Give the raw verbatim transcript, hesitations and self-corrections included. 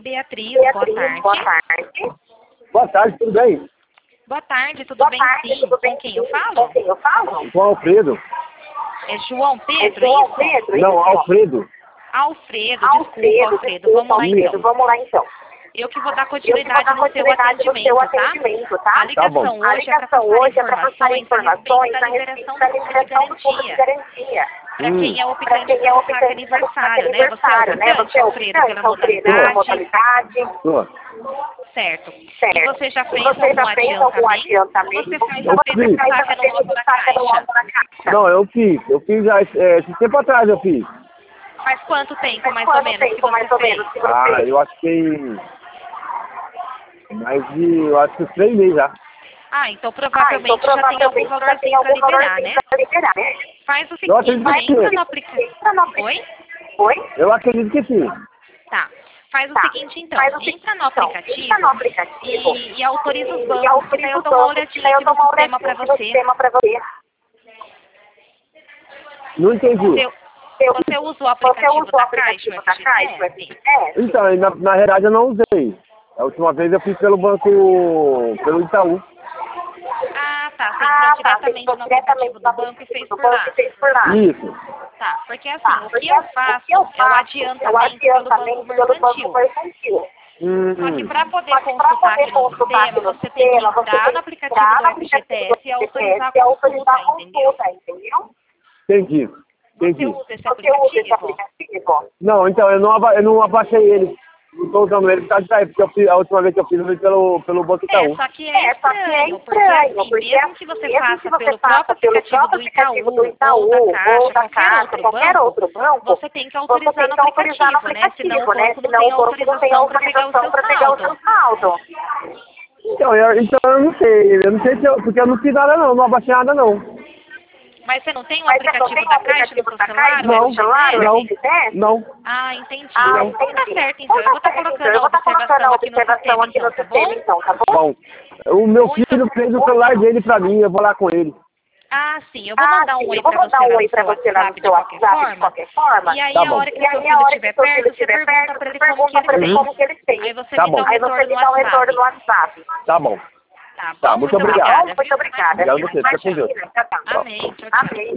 Beatriz, Beatriz, boa tarde. boa tarde. Boa tarde, tudo bem? Boa tarde, tudo Boa bem tarde, sim? tudo bem? Com quem eu sim. falo? Com quem eu falo? Com Alfredo. É João Pedro, é João isso? Pedro? Não, Alfredo. Alfredo, Alfredo, desculpa, Alfredo. Vamos lá Alfredo, então. Vamos lá então. Eu que vou dar Eu que vou continuidade dar no seu continuidade no seu atendimento, tá? atendimento, tá? A ligação Tá bom. A hoje é para ligação passar hoje é para passar informações a informações respeito a da respeito liberação da do fundo de liberação do fundo de garantia. garantia. Para quem é Para optante quem é pelo optante saque pelo aniversário, né? Você é aniversário, né? optante, Você é Alfredo, optante, pela Alfredo, pela modalidade? modalidade? Tô. Certo. E Certo. você já E fez você algum já fez algum adiantamento? adiantamento? Ou você faz Eu apenas fiz. o saque Faz anônimo na saque caixa? anônimo na caixa. Não, eu fiz. Eu fiz já, é, esse tempo atrás eu fiz. Faz quanto tempo, Faz mais ou quanto menos, tempo, que você mais ou fez? menos, que você Ah, fez? eu acho que tem mais de, eu acho que três meses já. Ah, então Ah, então provavelmente já tem algum provavelmente já tem valorzinho para algum liberar, valorzinho né? para liberar, né? Faz o Eu seguinte, acredito que entra sim. no aplicativo. Entra no aplicativo. Oi? Oi? Eu acredito que sim. Tá. Faz o Tá. seguinte então, Faz o seguinte, entra no então. aplicativo, Entra no aplicativo e, e autoriza os e bancos, que daí autoriza eu os dou uma bancos, que olhadinha daí eu aqui dou no uma sistema para olhadinha aqui no você. sistema para você. Não entendi. Você, Eu- você usa o Você aplicativo usa o da aplicativo Caixa, o da Caixa, o F G T S? F G T S? Então, na, na realidade eu não usei. A última vez eu fiz pelo banco, pelo Itaú. Ah, tá. Você Ah, entrou tá. Você diretamente entrou no diretamente aplicativo no do banco e aplicativo fez do por banco lá. e fez por lá. Isso. Tá, porque assim, Tá. o que Porque eu assim, o faço que eu é o faço é o adiantamento pelo banco adiantamento pelo banco mercantil. mercantil. Hum. Só que para poder Só que para consultar poder aqui no consultar aqui sistema, no você tem que sistema, você entrar tem no que aplicativo entrar do no aplicativo do F G T S e autorizar a F G T S e autorizar consulta, a entendeu? consulta, entendeu? Entendi. Você Entendi. usa esse Você usa esse aplicativo? aplicativo? Não, então, eu não, aba- eu não abaixei ele. Não estou usando ele por causa daí, porque eu fiz, a última vez que eu fiz eu fiz pelo, pelo Banco É, Itaú. só que é É, só que é estranho, porque estranho, assim, porque mesmo que você mesmo faça que você pelo faça próprio pelo aplicativo próprio do aplicativo Itaú, do Itaú, ou da ou Caixa, da qualquer Caixa, outro qualquer banco, outro banco, você tem que você autorizar tem no que autorizar no aplicativo, né? Senão o aplicativo, né? banco não Senão tem o banco não tem autorização para pegar o autorização seu para pegar o saldo. seu saldo. Então eu, então, eu não sei, eu não sei se eu, porque eu não fiz nada não, não abaixei nada não. Mas você não tem o Mas você não aplicativo tem o da Caixa no aplicativo seu da celular, Caixa o no celular, o F G T S? F G T S? Não. Ah, entendi. Ah, Então tá entendi. certo, então. Eu Então vou tá estar certo, então. colocando Eu a vou estar colocando observação a aqui no observação sistema, aqui no então, tá sistema, bom? então, tá bom? O meu Muito filho fez o celular dele pra mim, eu vou lá com ele. Ah, sim. Eu vou Ah, mandar um sim, oi eu vou pra mandar você um lá oi no pra seu você lá no WhatsApp de seu qualquer WhatsApp de forma. qualquer forma. E aí, Tá a bom. hora que E o seu aí, a filho hora que estiver o seu perto, filho você estiver pergunta perto, pra você ele como que pergunta ele pra ele fez. como que ele fez. Aí você Tá me bom. dá um Aí você retorno me no dá um retorno WhatsApp. no WhatsApp. Tá bom. Tá bom? Tá, muito Muito obrigado. obrigada. Muito viu? obrigada. Imagina. Obrigado a você. Fica com Deus. Amém. Tchau, tchau. Amém.